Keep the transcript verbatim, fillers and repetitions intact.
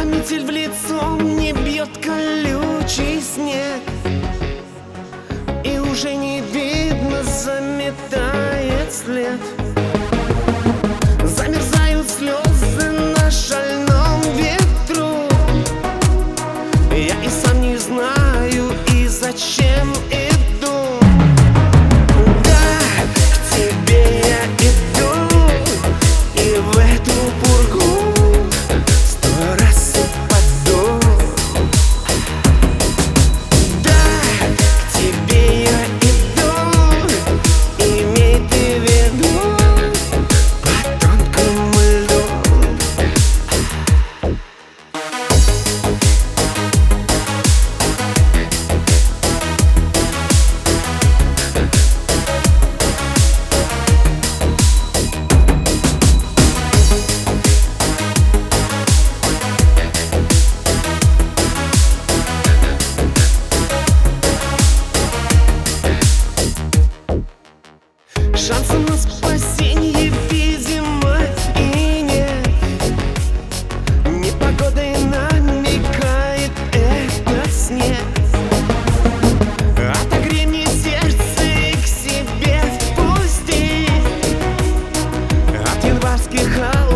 метель в лицо мне бьет колючий снег, и уже не видно, заметает след. Замерзают слезы на шальном ветру. Я и сам не знаю, и зачем иду. Да, к тебе я иду, и в эту пургу сто раз упаду. Да, к тебе я иду, имей ты в виду, по тонкому льду. Шансов на спасенье, видимо, и нет. Непогодой намекает этот снег. Отогрей мне сердце и к себе впусти. От январских холодов